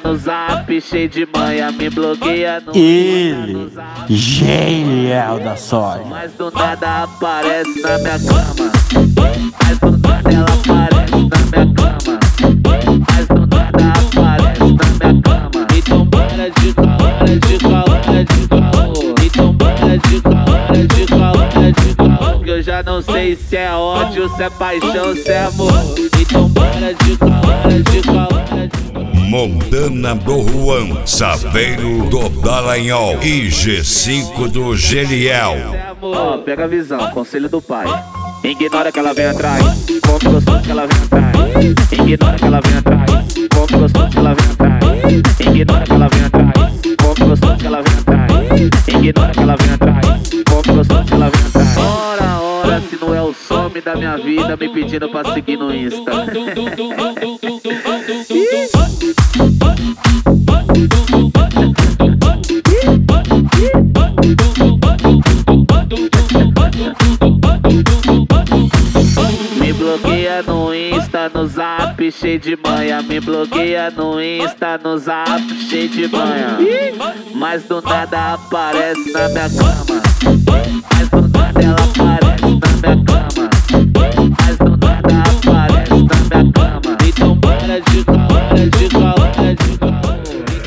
no zap, cheio de manha, me bloqueia no Ele, Genial da Soja. mas do nada aparece na minha cama. Mas do nada ela aparece na minha cama. Mas do nada aparece na minha cama. Então para de calar, de calar, de calar. Então para de calar, de calar, de calar. Que eu já não sei se é ódio, se é paixão, se é amor. Então para de calar, de calar, de calar. Montana do Juan, Saveiro do Dallagnol e G5 do Geliel. Ó, pega a visão, conselho do pai. Ignora que ela vem atrás, como gostoso que ela vem atrás. Ignora que ela vem atrás, como gostoso que ela vem atrás. Ignora que ela vem atrás, como gostoso que ela vem atrás. Ignora que ela vem atrás, como gostoso que ela vem atrás. Ora, ora, se não é o some da minha vida me pedindo pra seguir no Insta. Me bloqueia no Insta, no zap, cheio de manha. Me bloqueia no Insta, no zap, cheio de manha. Mas do nada aparece na minha cama. Mas do nada ela aparece na minha cama. Mas do nada aparece na minha cama. Então para de calar, de calar, de calar.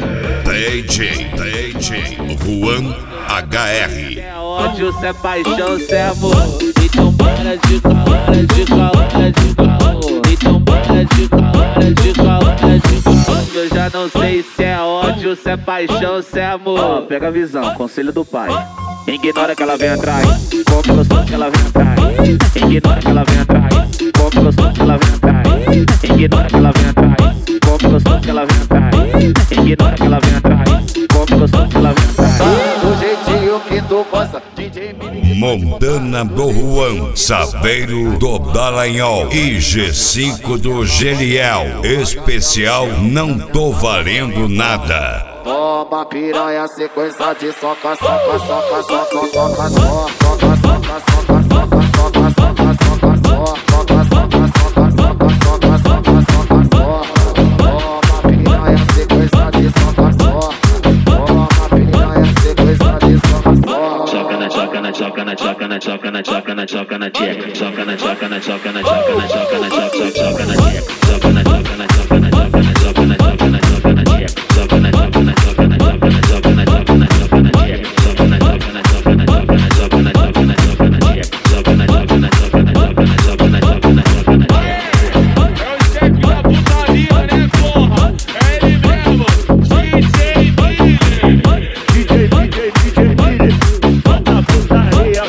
DJ Juan HR. Se é ódio, se é paixão, se é amor. Então para de calar, de calar, de calar. Então para de calar, de calar, de calar. Que eu já não sei se é ódio, se é paixão, se é amor. Ó, pega a visão, conselho do pai. Ignora que ela vem atrás, como gostoso que ela vem atrás. Ignora que ela vem atrás, como gostoso que ela vem atrás. Ignora que ela vem atrás, como gostoso que ela vem atrás. Ignora que ela vem atrás, como gostoso que ela vem atrás. Do jeitinho que tu gosta, DJ Montana do Juan, Saveiro do Dallagnol e G5 do Geliel. Especial Não Tô Valendo Nada. toma piranha, sequência de soca, soca, soca, soca, soca, soca, soca, soca, soca, soca, soca, soca, soca, soca, soca, soca, soca, soca, soca, soca. Toma piranha, sequência de soca, soca. Toma piranha, sequência de soca, soca. Choca na choca na choca na choca na choca na choca na choca na check. Choca na choca na choca na choca na choca na choca choca na check. Choca na choca na choca na choca na choca na choca na choca na check. Choca na choca na choca na choca na choca na choca na choca na check. Choca na choca na choca na choca na choca na choca na choca na check. Choca na choca na choca na choca na choca na choca na choca na check. É o chefe da putaria, né, porra? É ele mesmo, DJ Miller. DJ Miller, bota putaria.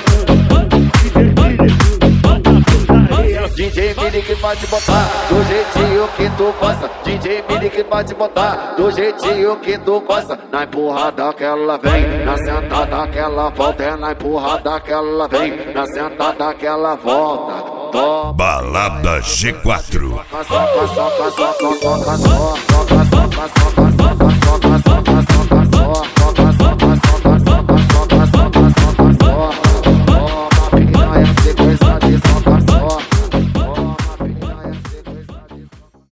DJ Mili que vai te botar do jeitinho que tu gosta. DJ Mili que vai te botar do jeitinho que tu gosta. Na empurrada que ela vem, na sentada que ela volta. É na empurrada que ela vem, na sentada que ela volta. Toma. Balada G4. Soca, soca, soca, soca, soca, soca, soca, soca, soca, soca, soca.